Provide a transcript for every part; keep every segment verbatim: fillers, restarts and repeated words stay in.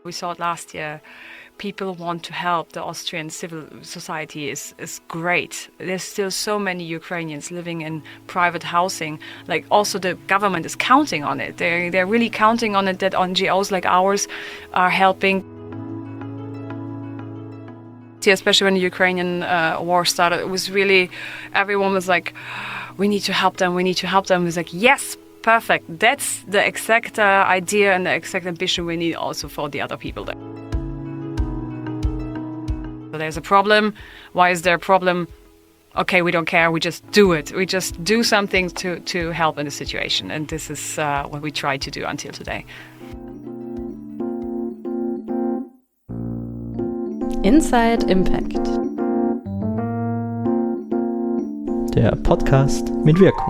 We saw it last year. People want to help. The Austrian civil society is, is great. There's still so many Ukrainians living in private housing. Like, also the government is counting on it. They're, they're really counting on it that N G Os like ours are helping. Especially when the Ukrainian uh, war started, it was really, everyone was like, we need to help them, we need to help them. It was like, yes, perfect. That's the exact uh, idea and the exact ambition we need also for the other people there. So there's a problem. Why is there a problem? Okay, we don't care, we just do it. We just do something to, to help in the situation. And this is uh, what we try to do until today. Inside Impact. Der Podcast mit Wirkung.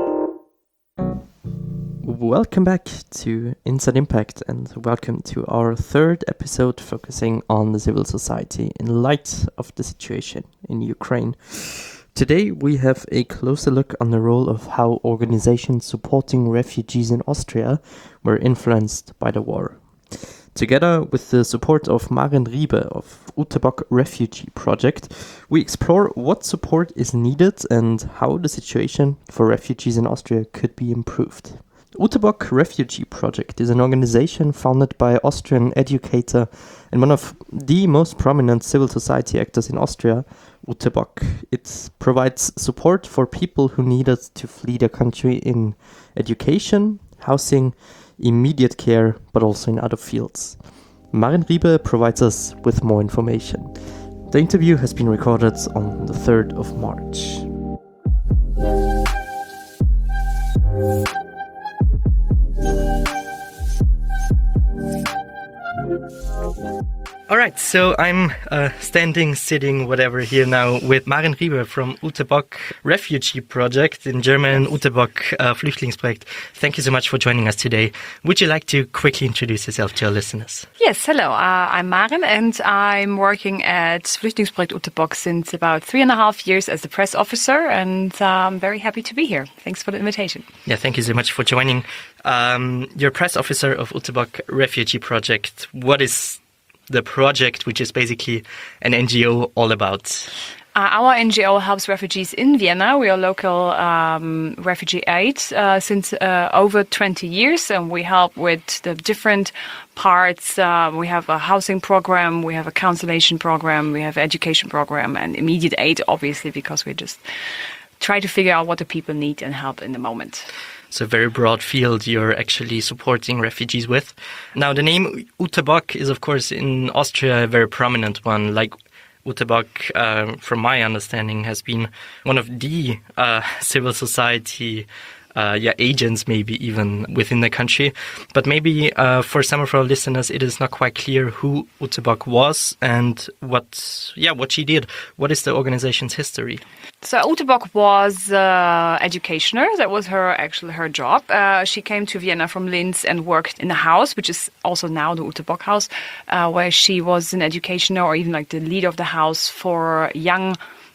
Welcome back to Inside Impact and welcome to our third episode focusing on the civil society in light of the situation in Ukraine. Today we have a closer look on the role of how organizations supporting refugees in Austria were influenced by the war. Together with the support of Maren Riebe of Utebok Refugee Project, we explore what support is needed and how the situation for refugees in Austria could be improved. Utebok Refugee Project is an organization founded by Austrian educator and one of the most prominent civil society actors in Austria, Utebok. It provides support for people who needed to flee their country in education, housing, immediate care, but also in other fields. Maren Riebe provides us with more information. The interview has been recorded on the third of March. All right, so I'm uh, standing, sitting, whatever, here now with Maren Riebe from Utebok Refugee Project, in German, Utebok uh, Flüchtlingsprojekt. Thank you so much for joining us today. Would you like to quickly introduce yourself to our listeners? Yes, hello, uh, I'm Maren and I'm working at Flüchtlingsprojekt Utebok since about three and a half years as the press officer, and uh, I'm very happy to be here. Thanks for the invitation. Yeah, thank you so much for joining. Um, you're press officer of Utebok Refugee Project. What is the project, which is basically an N G O, all about? Uh, our N G O helps refugees in Vienna. We are local um, refugee aid uh, since uh, over twenty years, and we help with the different parts. Uh, we have a housing program, we have a counselation program, we have education program, and immediate aid, obviously, because we just try to figure out what the people need and help in the moment. So a very broad field you're actually supporting refugees with. Now, the name Utebok is, of course, in Austria a very prominent one. Like Utebok, uh, from my understanding, has been one of the uh, civil society uh, yeah, agents, maybe even within the country. But maybe uh, for some of our listeners, it is not quite clear who Utebok was and what, yeah, what she did. What is the organization's history? So Utebok was uh, educationer. That was her actually her job. Uh, she came to Vienna from Linz and worked in a house, which is also now the Utebok house, uh, where she was an educationer or even like the leader of the house for young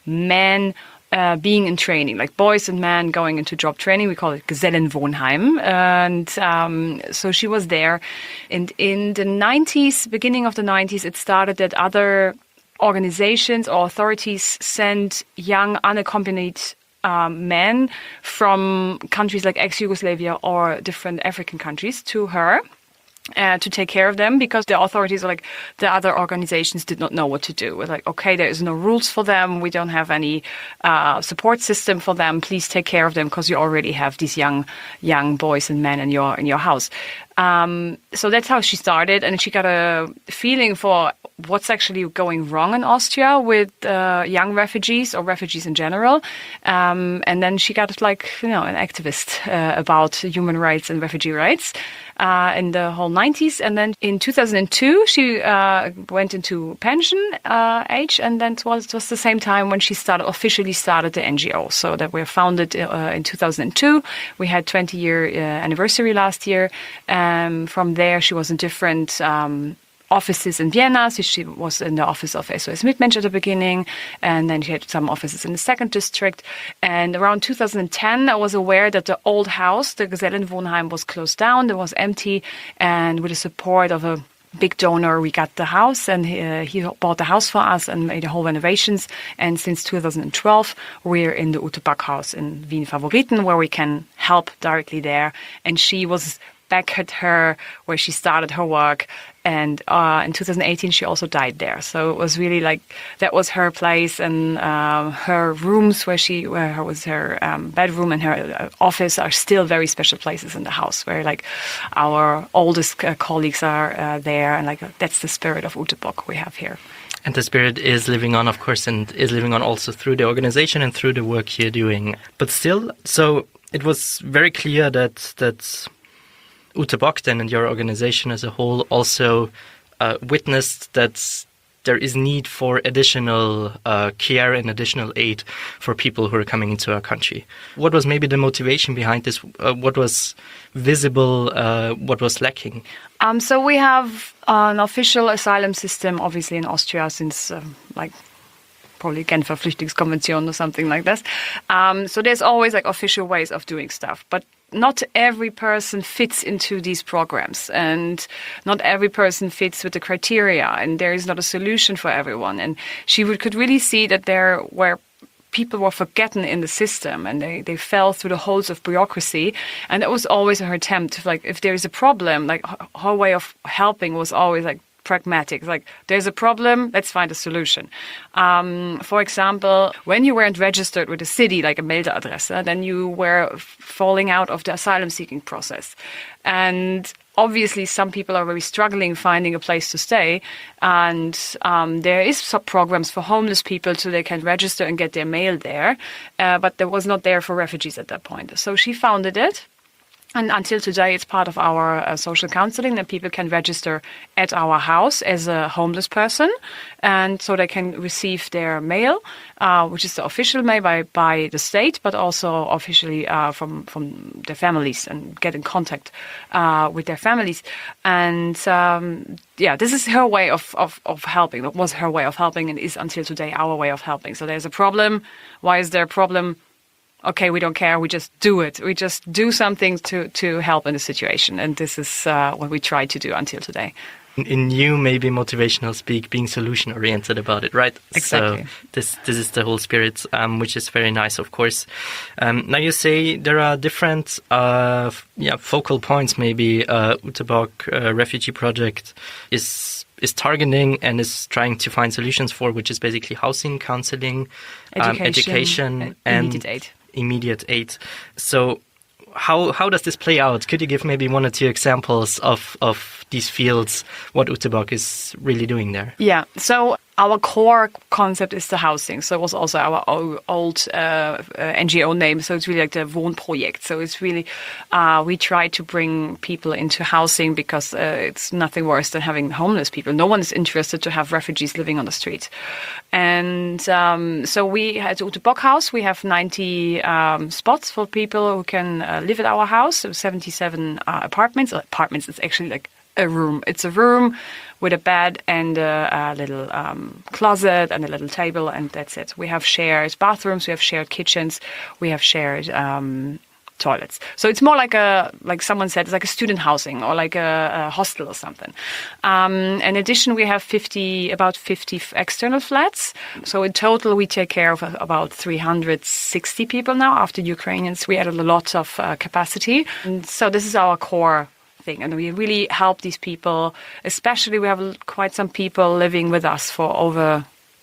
men uh, being in training, like boys and men going into job training. We call it Gesellenwohnheim. And um, so she was there. And in the nineties, beginning of the nineties, it started that other organizations or authorities send young unaccompanied um, men from countries like ex-Yugoslavia or different African countries to her uh, to take care of them, because the authorities, like the other organizations, did not know what to do. We're like, okay, there is no rules for them. We don't have any uh, support system for them. Please take care of them because you already have these young young boys and men in your in your house. Um, so that's how she started, and she got a feeling for what's actually going wrong in Austria with uh, young refugees or refugees in general. Um, and then she got like, you know, an activist uh, about human rights and refugee rights uh, in the whole nineties. And then in two thousand two, she uh, went into pension uh, age. And then it was, it was the same time when she started officially started the N G O. So that we were founded uh, in two thousand two. We had twenty year uh, anniversary last year. Um, from there, she was in different um, offices in Vienna. So she was in the office of S O S Mitmensch at the beginning, and then she had some offices in the second district. And around two thousand ten, I was aware that the old house, the Gesellenwohnheim, was closed down. It was empty, and with the support of a big donor. We got the house, and uh, he bought the house for us and made the whole renovations. And since two thousand twelve, we're in the Ute Backhaus in Wien Favoriten, where we can help directly there. And she was back at her where she started her work, and uh, in two thousand eighteen she also died there. So it was really like that was her place, and um, her rooms where she where her was her um, bedroom and her office are still very special places in the house, where like our oldest uh, colleagues are uh, there, and like that's the spirit of Utebock we have here. And the spirit is living on, of course, and is living on also through the organization and through the work you're doing. But still, so it was very clear that that Utebock then and your organization as a whole also uh, witnessed that there is need for additional uh, care and additional aid for people who are coming into our country. What was maybe the motivation behind this? Uh, what was visible? Uh, what was lacking? Um, so we have an official asylum system, obviously, in Austria since um, like probably Genfer Flüchtlingskonvention or something like this. Um, so there's always like official ways of doing stuff, but not every person fits into these programs, and not every person fits with the criteria, and there is not a solution for everyone. And she would, could really see that there were people were forgotten in the system, and they, they fell through the holes of bureaucracy. And that was always her attempt. Like, if there is a problem, like her, her way of helping was always like pragmatic. Like, there's a problem, let's find a solution. Um, for example, when you weren't registered with a city, like a Meldeadresse, then you were falling out of the asylum seeking process. And obviously, some people are really struggling finding a place to stay. And um, there is some programs for homeless people so they can register and get their mail there. Uh, but there was not there for refugees at that point. So she founded it. And until today, it's part of our uh, social counseling that people can register at our house as a homeless person. And so they can receive their mail, uh, which is the official mail by, by the state, but also officially uh, from, from their families, and get in contact uh, with their families. And um, yeah, this is her way of, of, of helping. That was her way of helping, and is until today our way of helping. So there's a problem. Why is there a problem? Okay, we don't care, we just do it. We just do something to, to help in the situation. And this is uh, what we try to do until today. In you, maybe motivational speak, being solution-oriented about it, right? Exactly. So this this is the whole spirit, um, which is very nice, of course. Um, now you say there are different uh, yeah, focal points, maybe uh, Utebock uh, Refugee Project is is targeting and is trying to find solutions for, which is basically housing, counseling, education, um, education and, and immediate aid. Immediate aid. So how how does this play out? Could you give maybe one or two examples of, of these fields, what Utebock is really doing there? Yeah, so our core concept is the housing. So it was also our old uh, uh, N G O name. So it's really like the Wohnprojekt. So it's really, uh, we try to bring people into housing because uh, it's nothing worse than having homeless people. No one is interested to have refugees living on the street. And um, so we at Utebock House, we have ninety um, spots for people who can uh, live at our house. So seventy-seven uh, apartments. Apartments, it's actually like a room. It's a room with a bed and a, a little um, closet and a little table, and that's it. We have shared bathrooms, we have shared kitchens, we have shared um, toilets. So it's more like a, like someone said, it's like a student housing or like a, a hostel or something. Um, in addition, we have fifty, about fifty external flats. So in total, we take care of about three hundred sixty people now. After Ukrainians, we added a lot of uh, capacity. And so this is our core thing, and we really help these people. Especially, we have quite some people living with us for over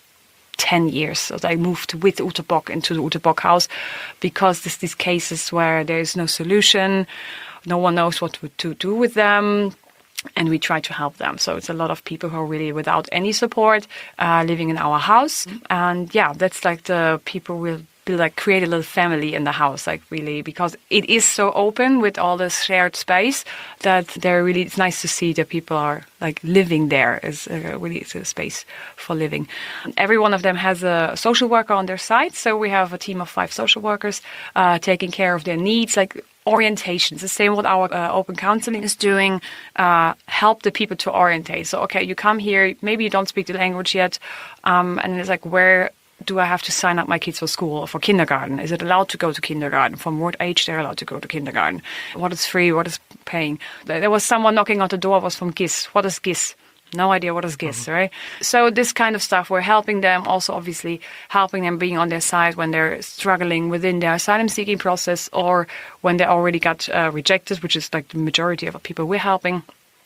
ten years. So they moved with Utebock into the Utebock House because there's these cases where there is no solution, no one knows what to do with them, and we try to help them. So it's a lot of people who are really without any support uh, living in our house. Mm-hmm. And yeah, that's like the people will be like create a little family in the house, like really, because it is so open with all this shared space that they're really, it's nice to see that people are like living there is uh, really it's a space for living. Every one of them has a social worker on their side. So we have a team of five social workers uh, taking care of their needs, like orientations, the same what our uh, open counseling is doing, uh, help the people to orientate. So, okay, you come here, maybe you don't speak the language yet, um, and it's like, where do I have to sign up my kids for school or for kindergarten? Is it allowed to go to kindergarten? From what age they're allowed to go to kindergarten? What is free? What is paying? There was someone knocking on the door, was from G I S. What is G I S? no idea what is G I S, mm-hmm. right? So this kind of stuff, we're helping them, also obviously helping them being on their side when they're struggling within their asylum-seeking process or when they already got uh, rejected, which is like the majority of the people we're helping,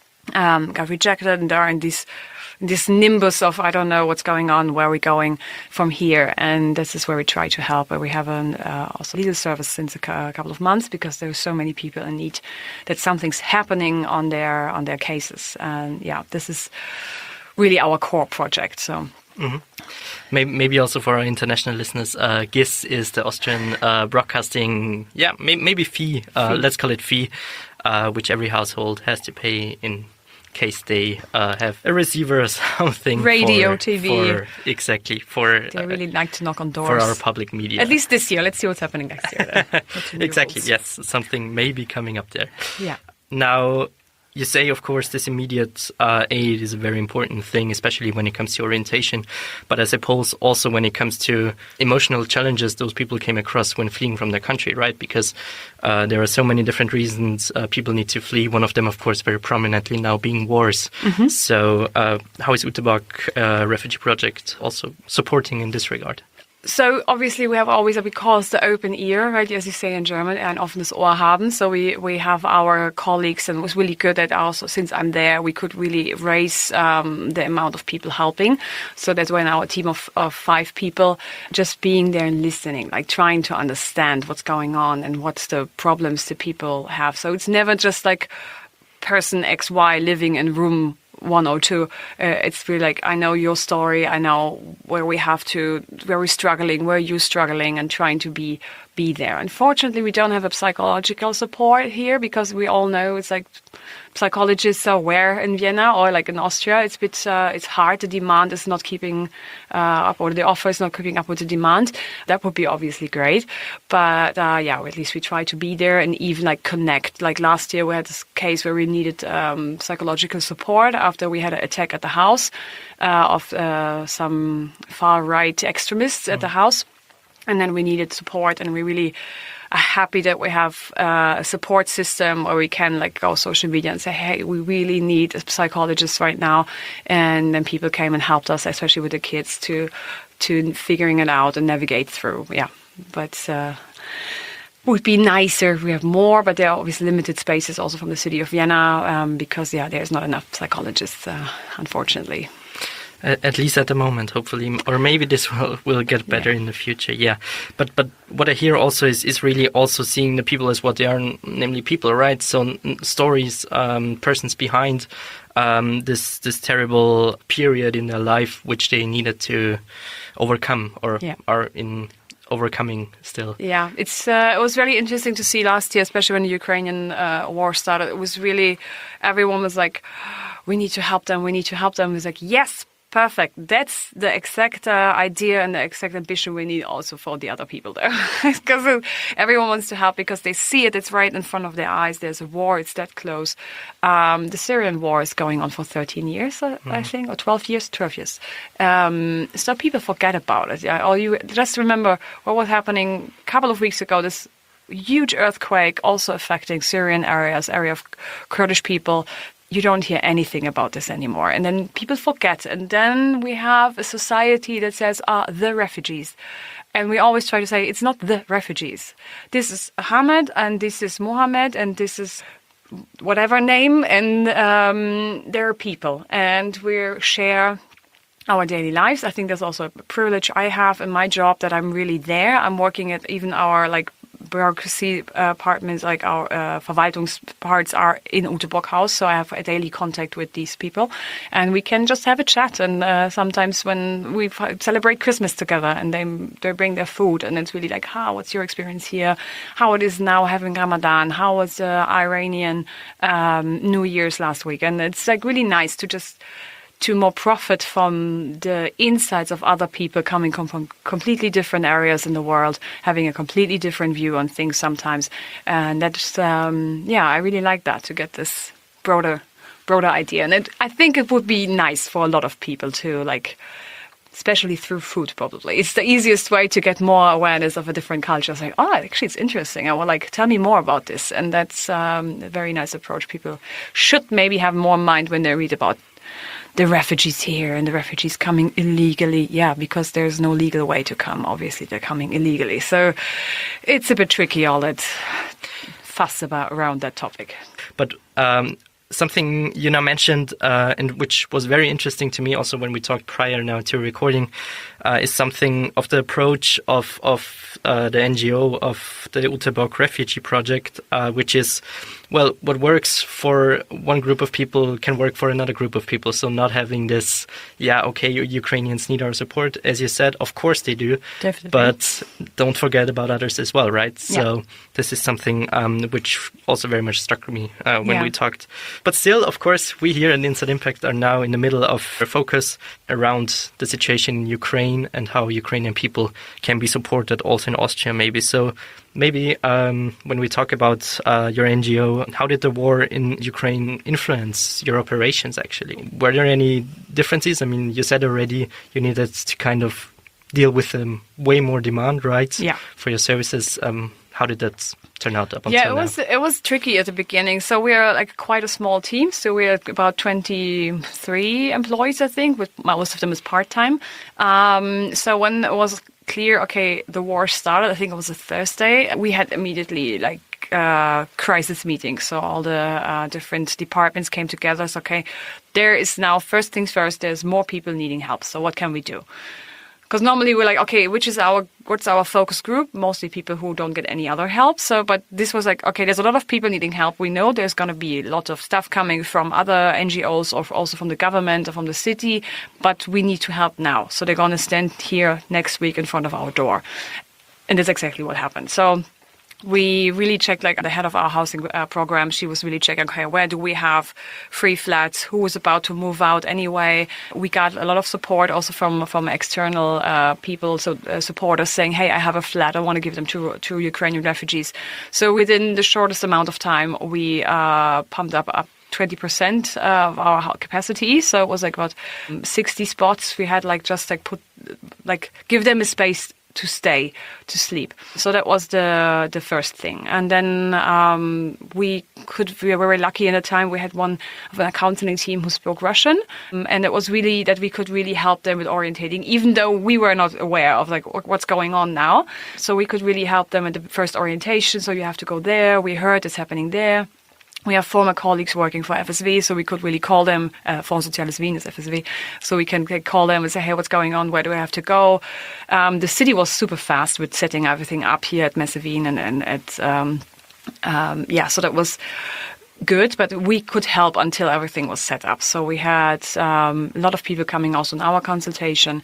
um, got rejected and they're in this, this nimbus of, I don't know what's going on, where we're going from here. And this is where we try to help. Where we have an uh, also legal service since a, a couple of months because there are so many people in need that something's happening on their on their cases. And yeah, this is really our core project. So. Mm-hmm. Maybe, maybe also for our international listeners, uh, G I S is the Austrian uh, broadcasting, yeah, may, maybe fee, uh, fee, let's call it fee, uh, which every household has to pay in case they uh, have a receiver or something. Radio, for, T V. For, exactly. For They really uh, like to knock on doors. For our public media. At least this year. Let's see what's happening next year. Exactly, yes. Something may be coming up there. Yeah. Now, you say, of course, this immediate uh, aid is a very important thing, especially when it comes to orientation. But I suppose also when it comes to emotional challenges those people came across when fleeing from their country, right? Because uh, there are so many different reasons uh, people need to flee. One of them, of course, very prominently now being wars. Mm-hmm. So uh, how is Utebach uh, Refugee Project also supporting in this regard? So obviously we have always what we call the open ear, right? As you say in German, ein offenes Ohr haben. So we, we have our colleagues, and it was really good that also since I'm there, we could really raise um, the amount of people helping. So that's when our team of, of five people just being there and listening, like trying to understand what's going on and what's the problems the people have. So it's never just like person X Y living in room one oh two. Uh, it's really like, I know your story. I know where we have to, where we're struggling, where you're struggling, and trying to be be there. Unfortunately, we don't have a psychological support here because we all know it's like psychologists are rare in Vienna or like in Austria. It's a bit, uh, it's hard. The demand is not keeping uh, up, or the offer is not keeping up with the demand. That would be obviously great. But uh, yeah, at least we try to be there and even like connect. Like last year, we had this case where we needed um, psychological support after we had an attack at the house uh, of uh, some far-right extremists at the house. And then we needed support, and we really are happy that we have uh, a support system where we can like go social media and say, hey, we really need a psychologist right now. And then people came and helped us, especially with the kids, to to figuring it out and navigate through. Yeah, but uh, would be nicer if we have more, but there are obviously limited spaces also from the city of Vienna um, because, yeah, there's not enough psychologists, uh, unfortunately. At least at the moment, hopefully, or maybe this will, will get better yeah. in the future. Yeah, but but what I hear also is, is really also seeing the people as what they are, namely people, right? So stories, um, persons behind um, this this terrible period in their life, which they needed to overcome or yeah. are in overcoming still. Yeah, it's uh, it was very interesting to see last year, especially when the Ukrainian uh, war started. It was really, everyone was like, we need to help them, we need to help them. It was like, yes. Perfect. That's the exact uh, idea and the exact ambition we need also for the other people there. Because everyone wants to help because they see it. It's right in front of their eyes. There's a war. It's that close. Um, the Syrian war is going on for thirteen years, uh, mm. I think, or twelve years, twelve years. Um, so people forget about it. Yeah, or you just remember what was happening a couple of weeks ago, this huge earthquake also affecting Syrian areas, area of Kurdish people. You don't hear anything about this anymore. And then people forget. And then we have a society that says, ah, the refugees. And we always try to say, it's not the refugees. This is Ahmed, and this is Mohammed, and this is whatever name. And um, there are people. And we share our daily lives. I think there's also a privilege I have in my job that I'm really there. I'm working at even our, like, bureaucracy uh, apartments, like our uh, Verwaltungsparts are in Utebach House, so I have a daily contact with these people, and we can just have a chat. And uh, sometimes when we f- celebrate Christmas together, and they they bring their food, and it's really like, how, what's your experience here? How it is now having Ramadan? How was the Iranian um, New Year's last week? And it's like really nice to just to more profit from the insights of other people coming from completely different areas in the world, having a completely different view on things sometimes. And that's, um, yeah, I really like that, to get this broader broader idea. And it, I think it would be nice for a lot of people to, like, especially through food, probably. It's the easiest way to get more awareness of a different culture. It's like, oh, actually, it's interesting. I will, like, tell me more about this. And that's um, a very nice approach. People should maybe have more in mind when they read about the refugees here and the refugees coming illegally. Yeah, because there's no legal way to come. Obviously, they're coming illegally. So it's a bit tricky, all that fuss about around that topic. But um, something you now mentioned, uh, and which was very interesting to me also when we talked prior now to recording, uh, is something of the approach of, of uh, the N G O, of the Utterbock Refugee Project, uh, which is, well, what works for one group of people can work for another group of people. So not having this, yeah, okay, Ukrainians need our support. As you said, of course they do. Definitely. But don't forget about others as well, right? Yeah. So this is something um, which also very much struck me uh, when yeah. we talked. But still, of course, we here in Inside Impact are now in the middle of a focus around the situation in Ukraine and how Ukrainian people can be supported also in Austria maybe. So maybe um, when we talk about uh, your N G O, how did the war in Ukraine influence your operations actually? Were there any differences? I mean, you said already you needed to kind of deal with um, way more demand, right? Yeah. For your services. Um, how did that turn out up until Yeah, it now? was it was tricky at the beginning. So we are like quite a small team. So we are about twenty-three employees, I think, with most of them is part-time. Um, so when it was clear, okay, the war started, I think it was a Thursday, we had immediately like uh, crisis meetings. So all the uh, different departments came together. So, okay, there is now, first things first, there's more people needing help. So what can we do? Because normally we're like, okay, which is our, what's our focus group? Mostly people who don't get any other help. So, but this was like, okay, there's a lot of people needing help. We know there's going to be a lot of stuff coming from other N G Os or also from the government or from the city, but we need to help now. So they're going to stand here next week in front of our door. And that's exactly what happened. So we really checked, like the head of our housing uh, program, she was really checking, okay, where do we have free flats? Who is about to move out anyway? We got a lot of support also from from external uh, people, so uh, supporters saying, hey, I have a flat, I want to give them to, to Ukrainian refugees. So within the shortest amount of time, we uh, pumped up up twenty percent of our capacity. So it was like about sixty spots. We had like just like put, like give them a space to stay, to sleep. So that was the the first thing. And then um, we could, we were very lucky in the time, we had one of an counseling team who spoke Russian. Um, and it was really that we could really help them with orientating, even though we were not aware of like what's going on now. So we could really help them at the first orientation. So you have to go there. We heard it's happening there. We have former colleagues working for F S V, so we could really call them, uh, Fonds Soziales Wien is F S V, so we can call them and say, hey, what's going on? Where do I have to go? Um, the city was super fast with setting everything up here at Messe Wien and, and at, um, um, yeah, so that was good, but we could help until everything was set up. So we had um, a lot of people coming also in our consultation,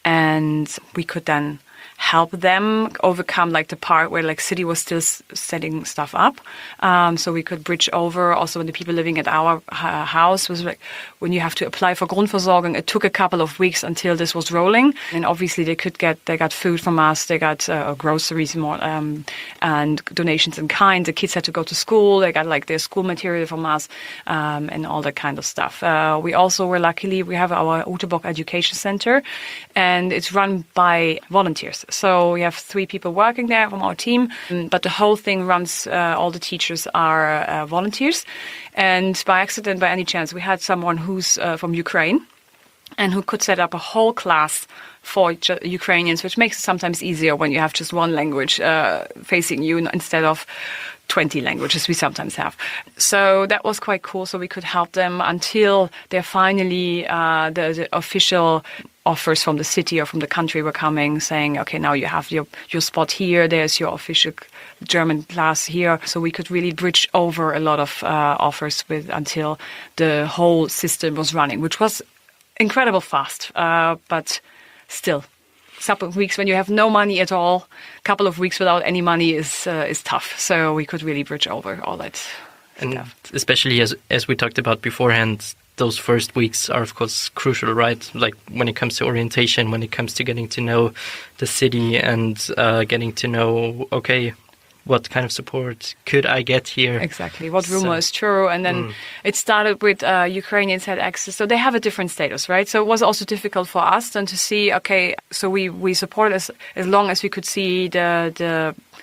and we could then help them overcome like the part where like city was still s- setting stuff up. Um, so we could bridge over also when the people living at our uh, house was like, when you have to apply for Grundversorgung, it took a couple of weeks until this was rolling. And obviously they could get, they got food from us, they got uh, groceries more, um, and donations in kind. The kids had to go to school, they got like their school material from us, um, and all that kind of stuff. Uh, we also were luckily, we have our Utterbock Education Center, and it's run by volunteers. So we have three people working there from our team, but the whole thing runs, uh, all the teachers are uh, volunteers. And by accident, by any chance, we had someone who's uh, from Ukraine and who could set up a whole class for Ukrainians, which makes it sometimes easier when you have just one language uh, facing you instead of twenty languages we sometimes have. So that was quite cool. So we could help them until they're finally uh, the, the official offers from the city or from the country were coming, saying, okay, now you have your, your spot here, there's your official German class here. So we could really bridge over a lot of uh, offers with until the whole system was running, which was incredible fast, uh, but still. Couple of weeks when you have no money at all, a couple of weeks without any money is uh, is tough. So we could really bridge over all that and stuff. Especially as as we talked about beforehand, those first weeks are of course crucial, right? Like when it comes to orientation, when it comes to getting to know the city and uh, getting to know, okay, what kind of support could I get here? Exactly. What rumor So- is true? And then Mm. it started with uh, Ukrainians had access. So they have a different status, right? So it was also difficult for us then to see, okay, so we, we supported as, as long as we could see the, the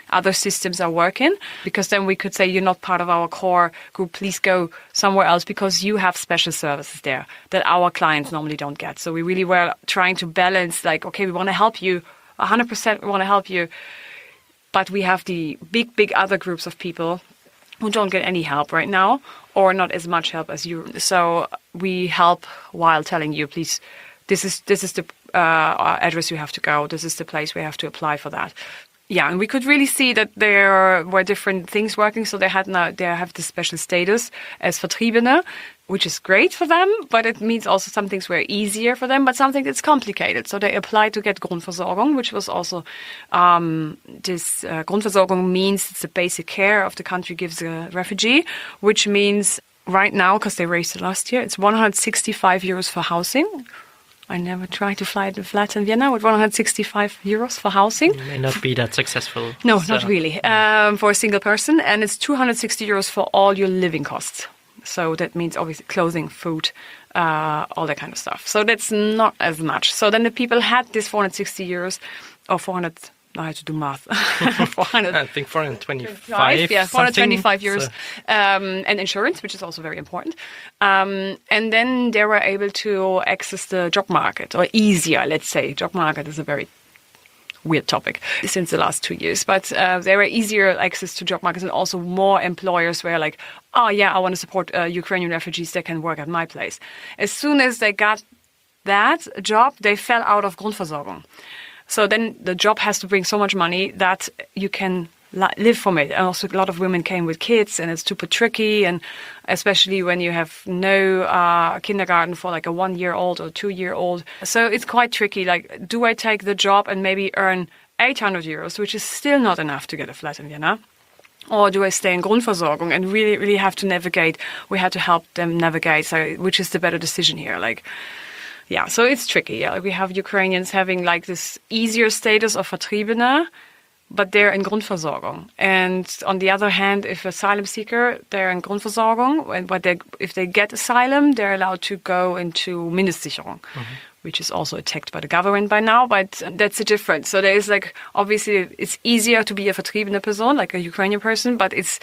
other systems are working, because then we could say you're not part of our core group, please go somewhere else because you have special services there that our clients normally don't get. So we really were trying to balance, like, okay, we want to help you, one hundred percent we want to help you, but we have the big, big other groups of people who don't get any help right now, or not as much help as you. So we help while telling you, please, this is this is the uh, address you have to go, this is the place we have to apply for that. Yeah, and we could really see that there were different things working. So they had now they have this special status as Vertriebene, which is great for them, but it means also some things were easier for them, but something that's complicated. So they applied to get Grundversorgung, which was also um, this uh, Grundversorgung means it's the basic care of the country gives a refugee, which means right now, because they raised it last year, it's one hundred sixty-five euros for housing. I never tried to fly to flat in Vienna with one hundred sixty-five euros for housing. It may not be that successful. No, so. not really. Um, for a single person. And it's two hundred sixty euros for all your living costs. So that means obviously clothing, food, uh, all that kind of stuff. So that's not as much. So then the people had this four hundred sixty euros or four hundred. I had to do math. four hundred. I think four hundred twenty-five. Yeah, four hundred twenty-five euros. So. Um, and insurance, which is also very important. Um, and then they were able to access the job market, or easier, let's say. Job market is a very weird topic since the last two years. But uh, there were easier access to job markets, and also more employers were like, oh, yeah, I want to support uh, Ukrainian refugees that can work at my place. As soon as they got that job, they fell out of Grundversorgung. So then the job has to bring so much money that you can li- live from it. And also a lot of women came with kids, and it's super tricky. And especially when you have no uh, kindergarten for like a one-year-old or two-year-old. So it's quite tricky. Like, do I take the job and maybe earn eight hundred euros, which is still not enough to get a flat in Vienna? Or do I stay in Grundversorgung and really, really have to navigate? We had to help them navigate. So which is the better decision here? Like, yeah, so it's tricky. Yeah. We have Ukrainians having like this easier status of Vertriebene, but they're in Grundversorgung. And on the other hand, if asylum seeker, they're in Grundversorgung, and but they, if they get asylum, they're allowed to go into Mindestsicherung, mm-hmm. which is also attacked by the government by now, but that's a difference. So there is like, obviously, it's easier to be a Vertriebene person, like a Ukrainian person, but it's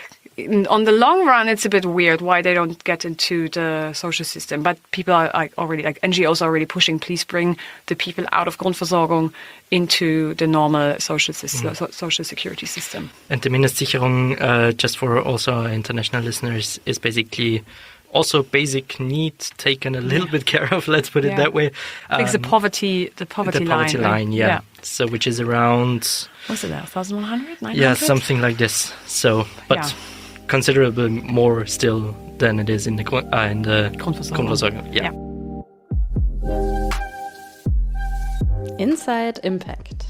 on the long run, it's a bit weird why they don't get into the social system. But people are like already, like N G Os are already pushing, please bring the people out of Grundversorgung into the normal social system, mm. so, social security system. And the Mindestsicherung, uh, just for also our international listeners, is basically also basic needs taken a little yeah. bit care of, let's put it yeah. that way. Um, it's the poverty, the poverty the line. poverty line, right? yeah. yeah. So which is around... What's it there, one thousand one hundred, nine hundred? Yeah, something like this. So, but... Yeah. Considerably more still than it is in the uh, in the Grundversorgung. Yeah. yeah. Inside Impact.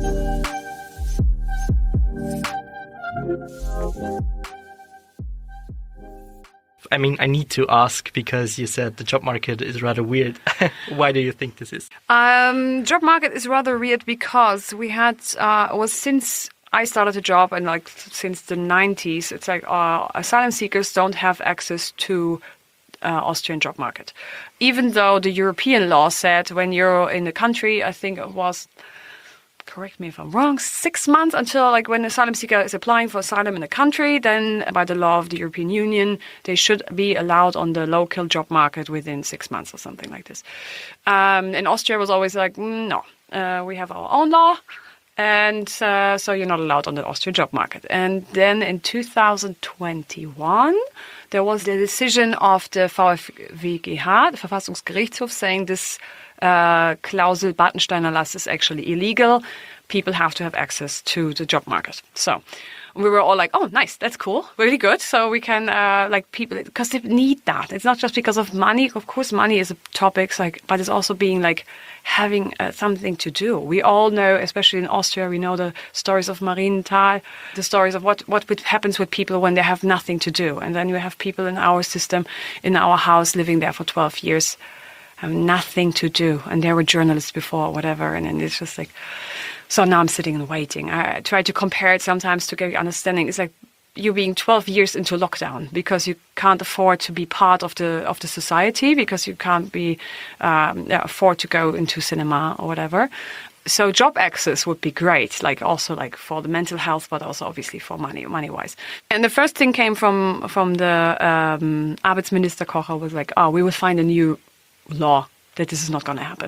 I mean, I need to ask because you said the job market is rather weird. Why do you think this is? Um, job market is rather weird because we had uh, was since. I started a job and like since the nineties, it's like uh, asylum seekers don't have access to uh, Austrian job market. Even though the European law said when you're in the country, I think it was, correct me if I'm wrong, six months until like when an asylum seeker is applying for asylum in the country, then by the law of the European Union, they should be allowed on the local job market within six months or something like this. Um, and Austria was always like, mm, no, uh, we have our own law. And uh, so you're not allowed on the Austrian job market. And then in two thousand twenty-one, there was the decision of the V F W G H, the Verfassungsgerichtshof, saying this uh, Klausel Bartensteiner Lass is actually illegal. People have to have access to the job market. So we were all like, oh, nice, that's cool, really good. So we can, uh, like, people, because they need that. It's not just because of money. Of course, money is a topic, like, but it's also being like having uh, something to do. We all know, especially in Austria, we know the stories of Marienthal, the stories of what, what happens with people when they have nothing to do. And then you have people in our system, in our house, living there for twelve years, have nothing to do. And they were journalists before, or whatever. And then it's just like... So now I'm sitting and waiting. I try to compare it sometimes to get understanding. It's like you being twelve years into lockdown because you can't afford to be part of the of the society because you can't be um, afford to go into cinema or whatever. So job access would be great, like also like for the mental health, but also obviously for money, money wise. And the first thing came from from the um, Arbeitsminister Kocher was like, oh, we will find a new law that this is not going to happen.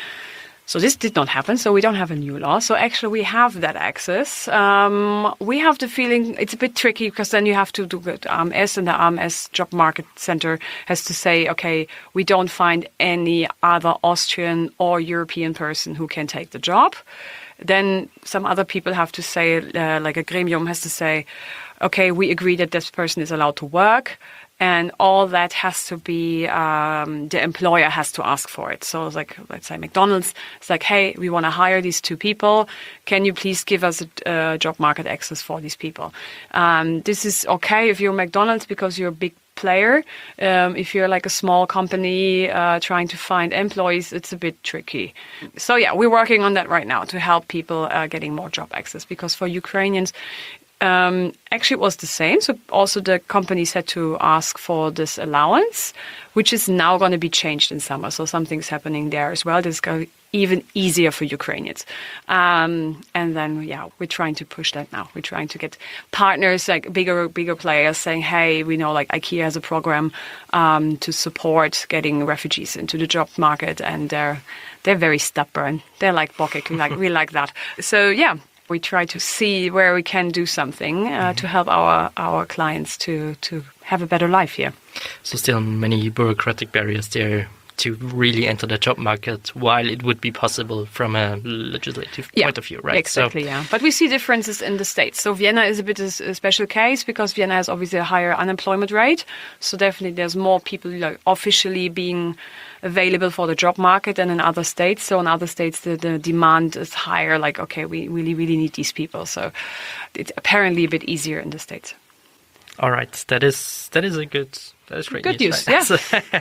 So this did not happen. So we don't have a new law. So actually we have that access. Um, we have the feeling it's a bit tricky because then you have to do the A M S, and the A M S Job Market Center has to say, okay, we don't find any other Austrian or European person who can take the job. Then some other people have to say, uh, like a gremium has to say, okay, we agree that this person is allowed to work. And all that has to be, um, the employer has to ask for it. So it's like, let's say McDonald's, it's like, hey, we want to hire these two people. Can you please give us a uh, job market access for these people? Um, this is okay if you're McDonald's because you're a big player. Um, if you're like a small company uh, trying to find employees, it's a bit tricky. So yeah, we're working on that right now to help people uh, getting more job access, because for Ukrainians, Um, actually, it was the same. So also the companies had to ask for this allowance, which is now going to be changed in summer. So something's happening there as well. This is going to be even easier for Ukrainians. Um, and then, yeah, we're trying to push that now. We're trying to get partners, like bigger, bigger players saying, hey, we know like IKEA has a program um, to support getting refugees into the job market. And they're, they're very stubborn. They're like Bokek, like we like that. So, yeah. We try to see where we can do something uh, mm-hmm. to help our, our clients to, to have a better life here. So still many bureaucratic barriers there to really enter the job market, while it would be possible from a legislative yeah, point of view, right? Exactly, so, yeah. But we see differences in the states. So Vienna is a bit a special case because Vienna has obviously a higher unemployment rate. So definitely there's more people like, officially being available for the job market than in other states. So in other states, the, the demand is higher, like, okay, we really, really need these people. So it's apparently a bit easier in the States. All right. That is, that is a good, that is great good news. news, right? Yeah.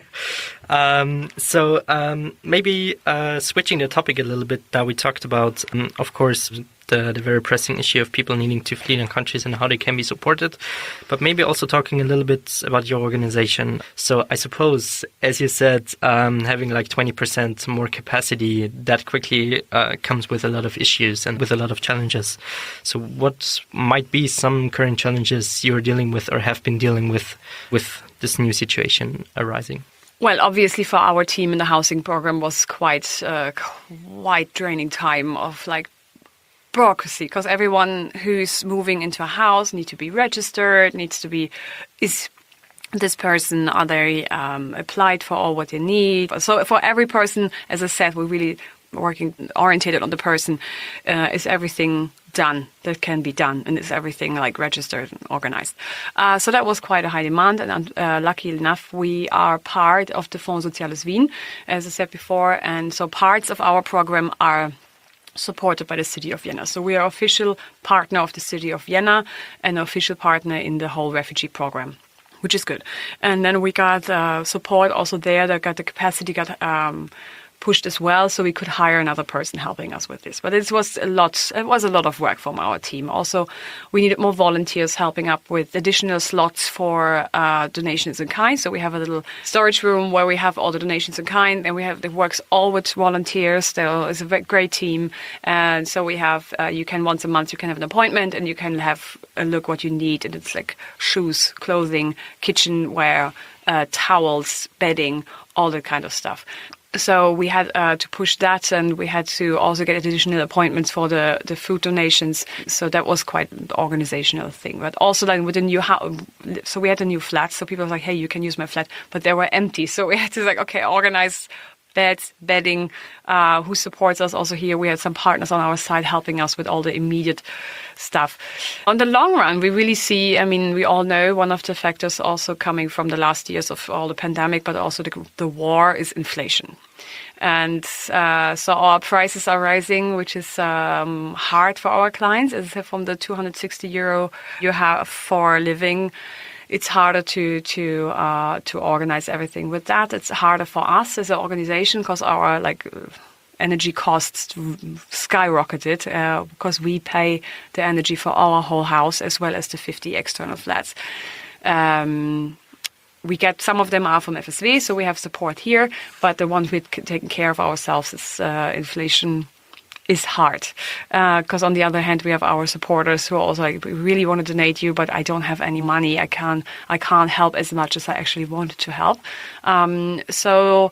um, so um, maybe uh, switching the topic a little bit, now we talked about, um, of course, The, the very pressing issue of people needing to flee their countries and how they can be supported, but maybe also talking a little bit about your organization. So I suppose, as you said, um, having like twenty percent more capacity, that quickly uh, comes with a lot of issues and with a lot of challenges. So what might be some current challenges you're dealing with or have been dealing with with this new situation arising? Well, obviously for our team in the housing program was quite uh, quite draining time of like bureaucracy, because everyone who's moving into a house needs to be registered, needs to be, is this person, are they um, applied for all what they need? So for every person, as I said, we're really working orientated on the person. Uh, is everything done that can be done, and is everything like registered and organized? Uh, so that was quite a high demand, and uh, lucky enough, we are part of the Fonds Soziales Wien, as I said before, and so parts of our program are supported by the city of Vienna. So we are official partner of the city of Vienna and official partner in the whole refugee program, which is good. And then we got uh, support also there that got the capacity got um, pushed as well, so we could hire another person helping us with this. But it was a lot. It was a lot of work from our team. Also, we needed more volunteers helping up with additional slots for uh, donations in kind. So we have a little storage room where we have all the donations in kind, and we have it works all with volunteers. There is a very great team, and so we have. Uh, you can once a month you can have an appointment, and you can have a look what you need, and it's like shoes, clothing, kitchenware, uh, towels, bedding, all that kind of stuff. So we had uh, to push that, and we had to also get additional appointments for the, the food donations. So that was quite an organizational thing. But also then with the new house, so we had a new flat. So people were like, hey, you can use my flat, but they were empty. So we had to like, okay, organize beds, bedding, uh, who supports us also here. We had some partners on our side helping us with all the immediate stuff. On the long run, we really see, I mean, we all know one of the factors also coming from the last years of all the pandemic, but also the, the war is inflation. And uh, so our prices are rising, which is um, hard for our clients. As I said, from the two hundred sixty euro you have for living, it's harder to to uh, to organize everything with that. It's harder for us as an organization because our like energy costs skyrocketed uh, because we pay the energy for our whole house as well as the fifty external flats. Um, we get some of them are from F S W, so we have support here, but the ones we've taken care of ourselves is uh, inflation is hard. Because uh, on the other hand, we have our supporters who are also like, we really want to donate you, but I don't have any money. I can't, I can't help as much as I actually wanted to help. Um, so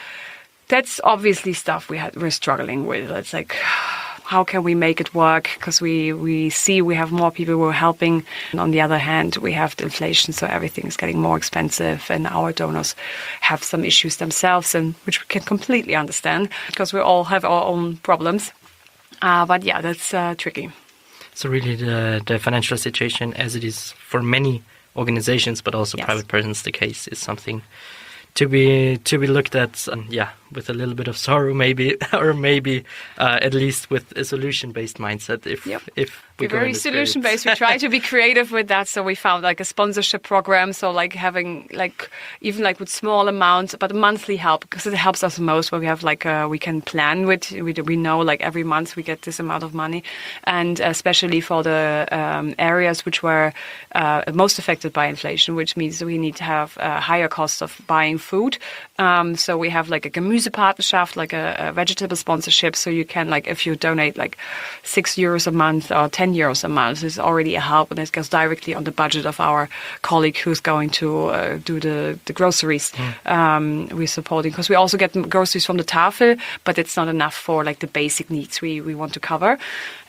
that's obviously stuff we had, we're struggling with. It's like, how can we make it work? Because we, we see we have more people who are helping. And on the other hand, we have the inflation, so everything is getting more expensive. And our donors have some issues themselves, and which we can completely understand because we all have our own problems. Uh, but yeah, that's uh, tricky. So really the, the financial situation, as it is for many organizations, but also yes. private persons, the case is something to be to be looked at, and yeah, with a little bit of sorrow, maybe, or maybe uh, at least with a solution-based mindset. If yep. if we We're go very in solution-based. We try to be creative with that. So we found like a sponsorship program. So like having like even like with small amounts, but monthly help, because it helps us most. Where we have like uh, we can plan with. We we know like every month we get this amount of money, and especially for the um, areas which were uh, most affected by inflation, which means we need to have a higher cost of buying food. Um, so we have like a Gemüsepartnerschaft, like a, a vegetable sponsorship. So you can like if you donate like six euros a month or ten euros a month is already a help, and it goes directly on the budget of our colleague who's going to uh, do the, the groceries. Mm. Um, we're supporting because we also get groceries from the Tafel, but it's not enough for like the basic needs we, we want to cover.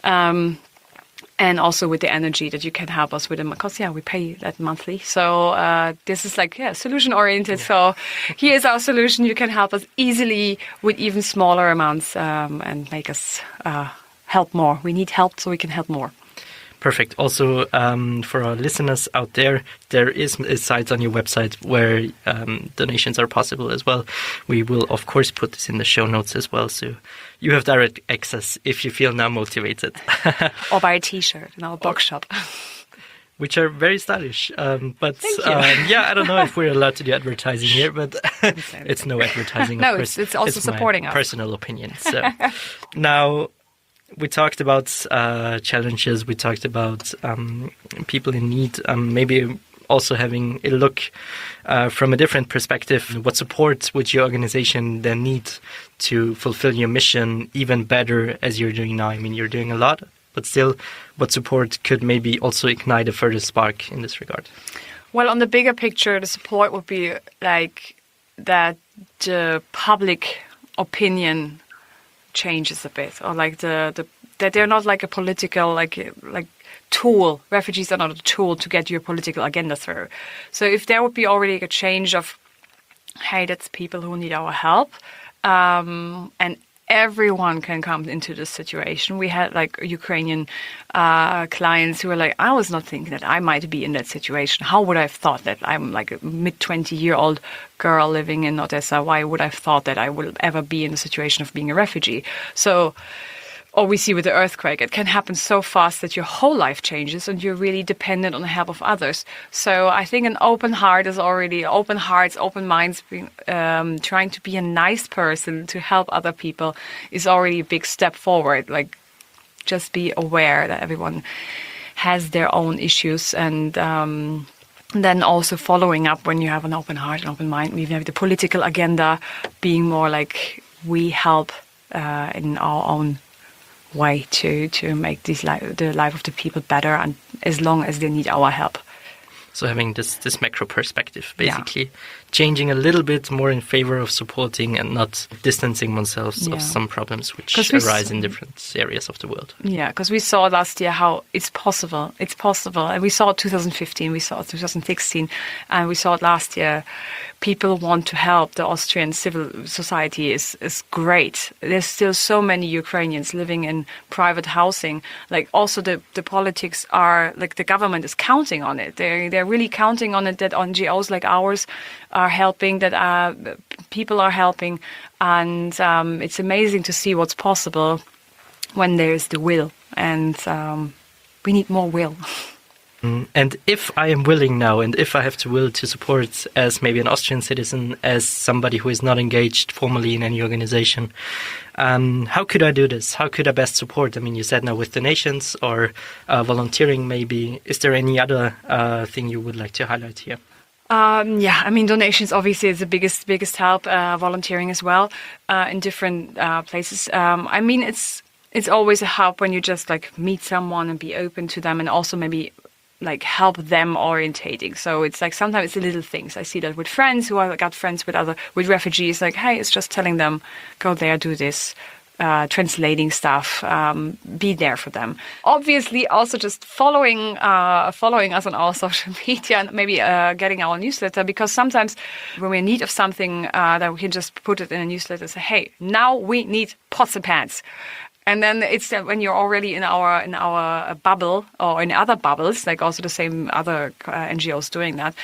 Um, and also with the energy that you can help us with them, because yeah, we pay that monthly. So uh, this is like yeah, solution oriented. Yeah. So here's our solution. You can help us easily with even smaller amounts um, and make us uh, help more. We need help so we can help more. Perfect. Also, um, for our listeners out there, there is a site on your website where um, donations are possible as well. We will, of course, put this in the show notes as well, so you have direct access if you feel now motivated. Or buy a T-shirt in our box shop. Which are very stylish. Um, but um, yeah, I don't know if we're allowed to do advertising here, but it's no advertising. No, of it's, course. it's also it's supporting my us. Personal opinion. So now we talked about uh, challenges. We talked about um, people in need. Um, maybe also having a look uh, from a different perspective. What support would your organization then need to fulfill your mission even better as you're doing now? I mean, you're doing a lot. But still, what support could maybe also ignite a further spark in this regard? Well, on the bigger picture, the support would be like that the public opinion changes a bit, or like the, the that they're not like a political like like tool. Refugees are not a tool to get your political agenda through. So if there would be already a change of, hey, that's people who need our help, um, and everyone can come into this situation. We had like Ukrainian uh, clients who were like, I was not thinking that I might be in that situation. How would I have thought that I'm like a mid twenty year old girl living in Odessa? Why would I have thought that I would ever be in the situation of being a refugee? So, or we see with the earthquake, it can happen so fast that your whole life changes and you're really dependent on the help of others. So I think an open heart is already, open hearts, open minds, um, trying to be a nice person to help other people is already a big step forward. Like, just be aware that everyone has their own issues, and um, then also following up when you have an open heart and open mind. We have the political agenda being more like we help uh, in our own way to to make this li- the life of the people better, and as long as they need our help. So having this this macro perspective, basically yeah. changing a little bit more in favor of supporting and not distancing oneself yeah. of some problems which arise s- in different areas of the world. Yeah, because we saw last year how it's possible. It's possible. And we saw it twenty fifteen, we saw it twenty sixteen, and we saw it last year. People want to help. The Austrian civil society is, is great. There's still so many Ukrainians living in private housing. Like also the, the politics are, like the government is counting on it. They're, they're really counting on it that N G Os like ours are helping, that uh, people are helping. And um, it's amazing to see what's possible when there's the will. And um, we need more will. And if I am willing now, and if I have to will to support as maybe an Austrian citizen, as somebody who is not engaged formally in any organization, um, how could I do this? How could I best support? I mean, you said now with donations or uh, volunteering maybe. Is there any other uh, thing you would like to highlight here? Um, yeah, I mean, donations obviously is the biggest, biggest help, uh, volunteering as well uh, in different uh, places. Um, I mean, it's it's always a help when you just like meet someone and be open to them, and also maybe like help them orientating. So it's like sometimes it's the little things. I see that with friends who I got friends with other with refugees. Like, hey, it's just telling them, go there, do this, uh, translating stuff, um, be there for them. Obviously, also just following uh, following us on our social media and maybe uh, getting our newsletter, because sometimes when we're in need of something, uh, that we can just put it in a newsletter and say, hey, now we need pots and pans. And then it's uh, when you're already in our in our bubble or in other bubbles, like also the same other uh, N G Os doing that,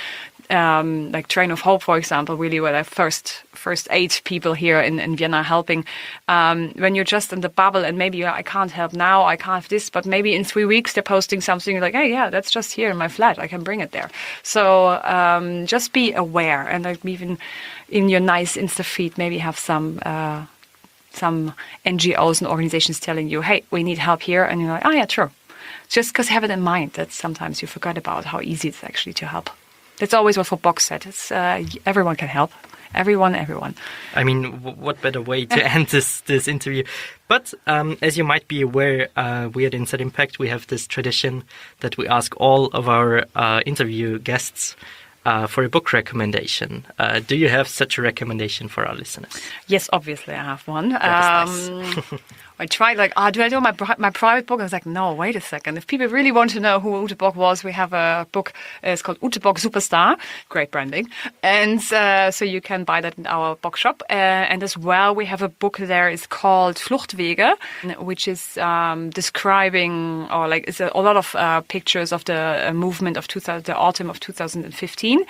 um, like Train of Hope, for example, really where the first first eight people here in, in Vienna helping. Um, when you're just in the bubble and maybe I can't help now, I can't have this, but maybe in three weeks they're posting something like, hey, yeah, that's just here in my flat, I can bring it there. So um, just be aware, and like even in your nice Insta feed, maybe have some. Uh, some N G Os and organizations telling you, hey, we need help here. And you're like, oh, yeah, true. Just because have it in mind that sometimes you forgot about how easy it's actually to help. That's always what Box said. It's uh, everyone can help. Everyone, everyone. I mean, w- what better way to end this, this interview? But um, as you might be aware, uh, we at Inside Impact, we have this tradition that we ask all of our uh, interview guests Uh, for a book recommendation. Uh, do you have such a recommendation for our listeners? Yes, obviously I have one. That um, is nice. I tried like, oh, do I do my my private book? I was like, no, wait a second. If people really want to know who Ute Bock was, we have a book. Uh, it's called Ute Bock Superstar. Great branding. And uh, so you can buy that in our book shop. Uh, and as well, we have a book there. It's called Fluchtwege, which is um, describing, or like, it's a, a lot of uh, pictures of the uh, movement of two thousand, the autumn of two thousand fifteen.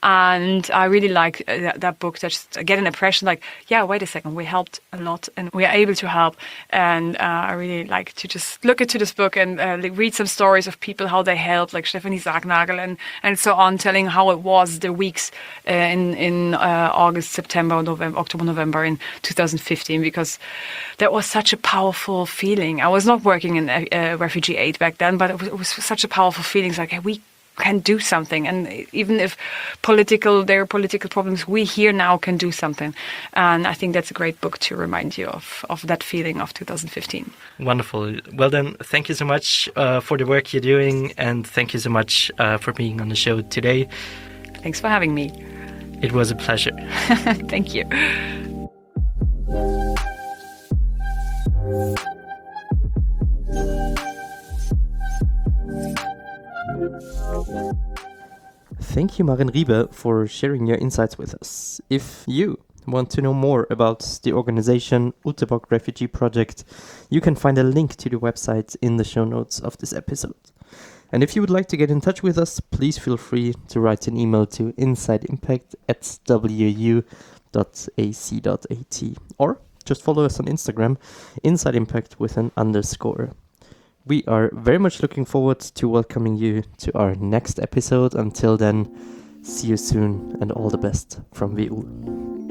And I really like uh, that, that book. Just get an impression like, yeah, wait a second, we helped a lot and we are able to help. And uh, I really like to just look into this book and uh, like read some stories of people, how they helped, like Stephanie Sargnagel and, and so on, telling how it was the weeks uh, in, in uh, August, September, November, October, November in two thousand fifteen, because that was such a powerful feeling. I was not working in uh, refugee aid back then, but it was, it was such a powerful feeling. It's like, hey, we can do something, and even if political there are political problems, we here now can do something. And I think that's a great book to remind you of of that feeling of two thousand fifteen. Wonderful. Well then, thank you so much uh, for the work you're doing, and thank you so much uh, for being on the show today. Thanks for having me. It was a pleasure. Thank you. Thank you, Maren Riebe, for sharing your insights with us. If you want to know more about the organization Ute Bock Refugee Project, you can find a link to the website in the show notes of this episode. And if you would like to get in touch with us, please feel free to write an email to insideimpact at w u dot a c dot a t, or just follow us on Instagram, Inside Impact with an underscore. We are very much looking forward to welcoming you to our next episode. Until then, see you soon and all the best from V U.